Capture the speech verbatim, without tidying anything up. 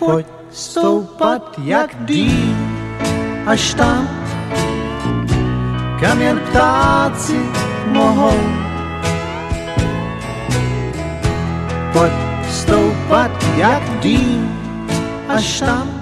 Pojď stoupat jak dým, až tam, kam jen ptáci mohou. Pojď stoupat jak dým, až tam,